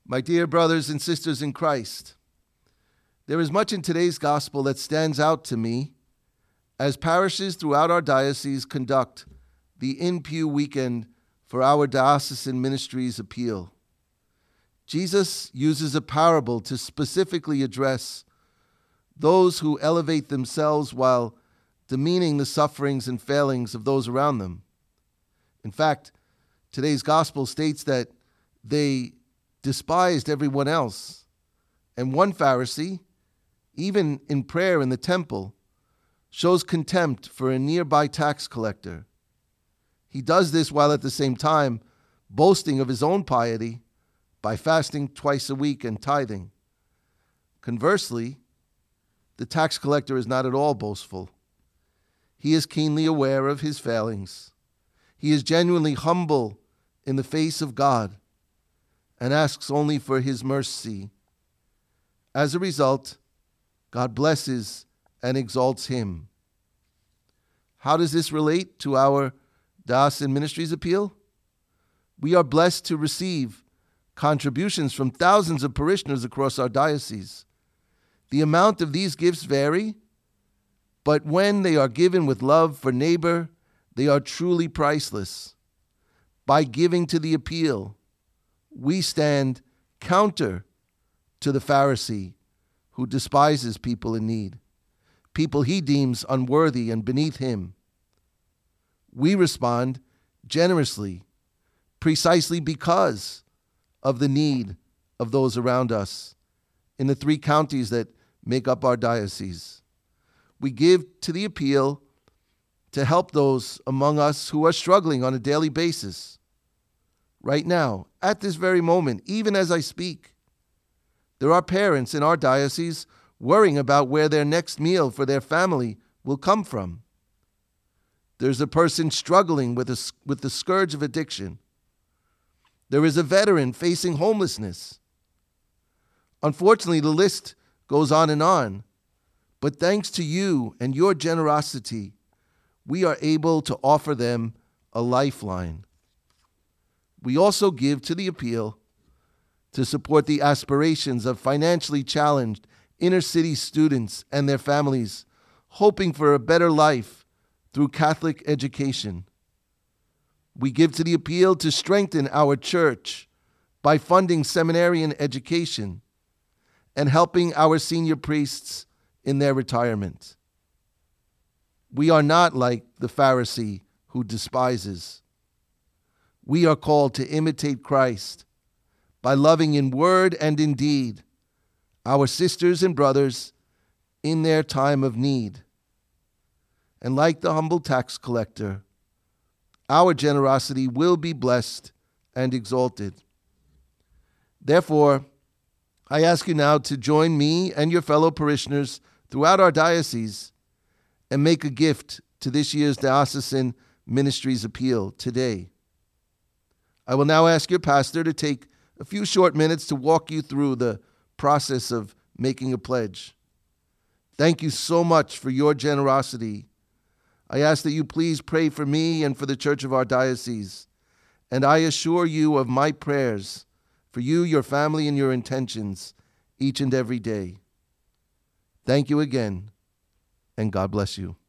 My dear brothers and sisters in Christ, there is much in today's gospel that stands out to me as parishes throughout our diocese conduct the In-Pew weekend for our diocesan ministries appeal. Jesus uses a parable to specifically address those who elevate themselves while demeaning the sufferings and failings of those around them. In fact, today's gospel states that they despised everyone else. And one Pharisee, even in prayer in the temple, shows contempt for a nearby tax collector. He does this while at the same time boasting of his own piety by fasting twice a week and tithing. Conversely, the tax collector is not at all boastful. He is keenly aware of his failings. He is genuinely humble in the face of God and asks only for his mercy. As a result, God blesses and exalts him. How does this relate to our diocesan ministries appeal? We are blessed to receive contributions from thousands of parishioners across our diocese. The amount of these gifts vary, but when they are given with love for neighbor, they are truly priceless. By giving to the appeal, we stand counter to the Pharisee who despises people in need, people he deems unworthy and beneath him. We respond generously, precisely because of the need of those around us in the 3 counties that make up our diocese. We give to the appeal to help those among us who are struggling on a daily basis. Right now, at this very moment, even as I speak, there are parents in our diocese worrying about where their next meal for their family will come from. There's a person struggling with the scourge of addiction. There is a veteran facing homelessness. Unfortunately, the list goes on, but thanks to you and your generosity, we are able to offer them a lifeline. We also give to the appeal to support the aspirations of financially challenged inner-city students and their families, hoping for a better life through Catholic education. We give to the appeal to strengthen our church by funding seminarian education and helping our senior priests in their retirement. We are not like the Pharisee who despises. We are called to imitate Christ by loving in word and in deed our sisters and brothers in their time of need. And like the humble tax collector, our generosity will be blessed and exalted. Therefore, I ask you now to join me and your fellow parishioners throughout our diocese and make a gift to this year's Diocesan Ministries Appeal today. I will now ask your pastor to take a few short minutes to walk you through the process of making a pledge. Thank you so much for your generosity. I ask that you please pray for me and for the church of our diocese, and I assure you of my prayers for you, your family, and your intentions each and every day. Thank you again, and God bless you.